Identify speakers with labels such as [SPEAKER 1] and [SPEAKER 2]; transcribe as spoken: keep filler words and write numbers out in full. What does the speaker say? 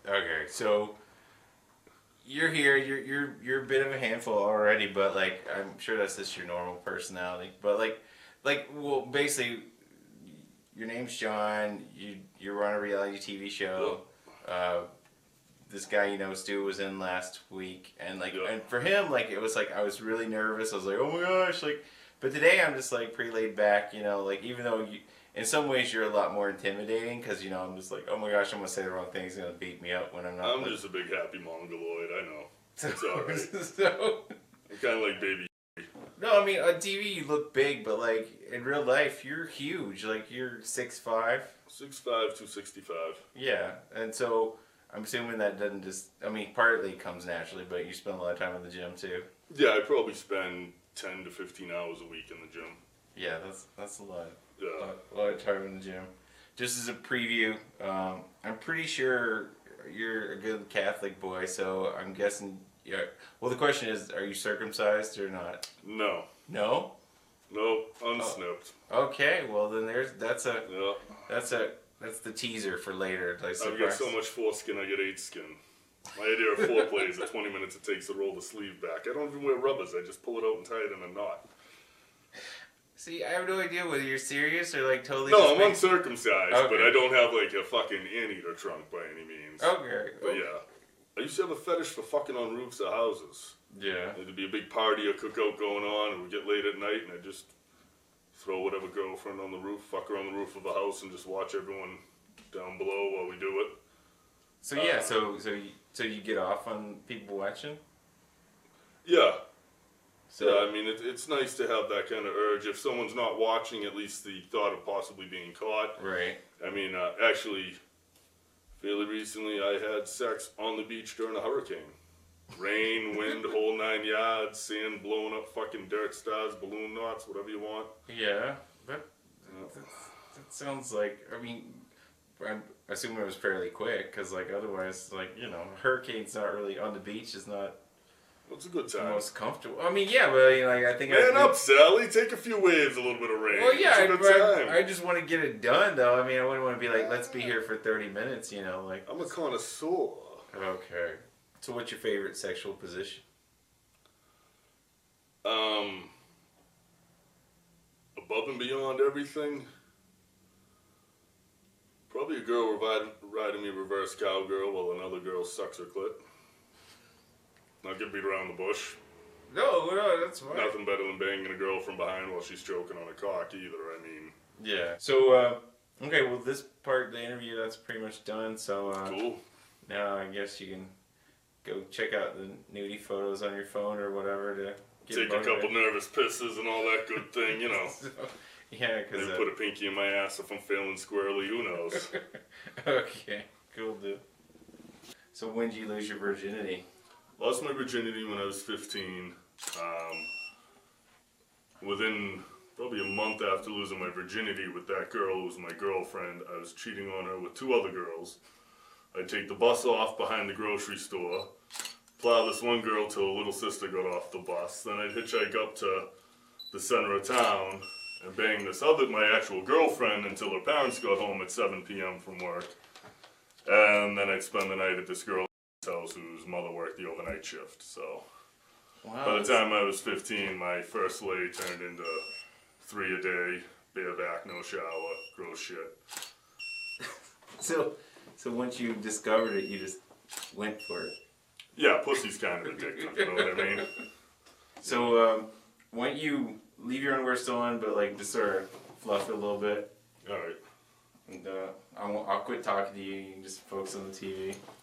[SPEAKER 1] Okay, so you're here. You're you're you're a bit of a handful already, but like I'm sure that's just your normal personality. But like, like well, basically, your name's John. You you run a reality T V show. Uh, this guy you know, Stu, was in last week, and like,
[SPEAKER 2] Yeah.
[SPEAKER 1] and for him, like it was like I was really nervous. I was like, oh my gosh, like. But today I'm just like pretty laid back, you know. Like even though you, in some ways you're a lot more intimidating, because you know I'm just like, oh my gosh, I'm gonna say the wrong thing. He's gonna beat me up when I'm not.
[SPEAKER 2] I'm
[SPEAKER 1] like,
[SPEAKER 2] just a big happy mongoloid. I know. It's alright.
[SPEAKER 1] so,
[SPEAKER 2] I'm kind of like baby.
[SPEAKER 1] no, I mean on T V you look big, but like in real life you're huge. Like you're six five.
[SPEAKER 2] six five, two sixty-five.
[SPEAKER 1] Yeah, and so I'm assuming that doesn't just. I mean, partly comes naturally, but you spend a lot of time in the gym too.
[SPEAKER 2] Yeah, I probably spend ten to fifteen hours a week in the gym.
[SPEAKER 1] Yeah, that's that's a lot.
[SPEAKER 2] Yeah.
[SPEAKER 1] A lot, a lot of time in the gym. Just as a preview, um, I'm pretty sure you're a good Catholic boy, so I'm guessing. Yeah. Well, the question is, are you circumcised or not?
[SPEAKER 2] No.
[SPEAKER 1] No.
[SPEAKER 2] No, unsnipped.
[SPEAKER 1] Okay. Well, then there's that's a
[SPEAKER 2] Yeah.
[SPEAKER 1] that's a that's the teaser for later. Like,
[SPEAKER 2] I've got so much foreskin, I get eight skin. My idea of foreplay is the twenty minutes it takes to roll the sleeve back. I don't even wear rubbers. I just pull it out and tie it in a knot.
[SPEAKER 1] See, I have no idea whether you're serious or like totally.
[SPEAKER 2] No,
[SPEAKER 1] just
[SPEAKER 2] I'm
[SPEAKER 1] make-
[SPEAKER 2] uncircumcised,
[SPEAKER 1] Okay.
[SPEAKER 2] but I don't have like a fucking anteater trunk by any means.
[SPEAKER 1] Okay.
[SPEAKER 2] But yeah, I used to have a fetish for fucking on roofs of houses.
[SPEAKER 1] Yeah.
[SPEAKER 2] There'd be a big party or cookout going on, and we'd get late at night, and I'd just throw whatever girlfriend on the roof, fuck her on the roof of the house, and just watch everyone down below while we do it.
[SPEAKER 1] So yeah,
[SPEAKER 2] Uh,
[SPEAKER 1] so so you, so you get off on people watching.
[SPEAKER 2] Yeah.
[SPEAKER 1] So
[SPEAKER 2] Yeah, I mean, it, it's nice to have that kind of urge. If someone's not watching, at least the thought of possibly being caught.
[SPEAKER 1] right.
[SPEAKER 2] I mean, uh, actually, fairly recently, I had sex on the beach during a hurricane. Rain, wind, whole nine yards, sand blowing up fucking dirt stars, balloon knots, whatever you want.
[SPEAKER 1] Yeah, that
[SPEAKER 2] Yeah.
[SPEAKER 1] that, that sounds like. I mean, I'm assuming it was fairly quick, because like otherwise, like you know, hurricane's not really on the beach. Is not
[SPEAKER 2] It's a good
[SPEAKER 1] the
[SPEAKER 2] time.
[SPEAKER 1] most comfortable. I mean, yeah, but you know, like, I think.
[SPEAKER 2] Man
[SPEAKER 1] I,
[SPEAKER 2] up, Sally. Take a few waves, a little bit of rain.
[SPEAKER 1] Well, yeah,
[SPEAKER 2] it's a
[SPEAKER 1] I,
[SPEAKER 2] good time.
[SPEAKER 1] I, I just want to get it done, though. I mean, I wouldn't want to be like, let's be here for thirty minutes, you know, like.
[SPEAKER 2] I'm a connoisseur.
[SPEAKER 1] Okay. So, what's your favorite sexual position?
[SPEAKER 2] Um, above and beyond everything, probably a girl riding, riding me reverse cowgirl while another girl sucks her clit. Not get beat around the bush.
[SPEAKER 1] No, no, that's fine.
[SPEAKER 2] Nothing better than banging a girl from behind while she's choking on a cock either, I mean.
[SPEAKER 1] Yeah. So, uh, okay, well, this part of the interview, that's pretty much done. So, uh,
[SPEAKER 2] Cool.
[SPEAKER 1] now I guess you can go check out the nudie photos on your phone or whatever to get
[SPEAKER 2] Take a
[SPEAKER 1] motivated.
[SPEAKER 2] couple nervous pisses and all that good thing, you know.
[SPEAKER 1] So, yeah, because.
[SPEAKER 2] Maybe
[SPEAKER 1] Uh,
[SPEAKER 2] put a pinky in my ass if I'm feeling squirrely, who knows.
[SPEAKER 1] okay, cool, dude. So, when did you lose your virginity?
[SPEAKER 2] Lost my virginity when I was fifteen. Um, within probably a month after losing my virginity with that girl who was my girlfriend, I was cheating on her with two other girls. I'd take the bus off behind the grocery store, plow this one girl till her little sister got off the bus. Then I'd hitchhike up to the center of town and bang this other, my actual girlfriend, until her parents got home at seven p.m. from work. And then I'd spend the night at this girl's house whose mother worked the overnight shift. So
[SPEAKER 1] Wow.
[SPEAKER 2] by the time I was fifteen, my first lay turned into three a day, bareback, no shower, gross shit.
[SPEAKER 1] So, so once you discovered it, you just went for it.
[SPEAKER 2] Yeah, pussy's kind of addictive, you know what I mean?
[SPEAKER 1] So, um, why don't you leave your underwear still on, but like just sort of fluff it a little bit,
[SPEAKER 2] Alright.
[SPEAKER 1] and uh, I won't, I'll quit talking to you. You can just focus on the T V.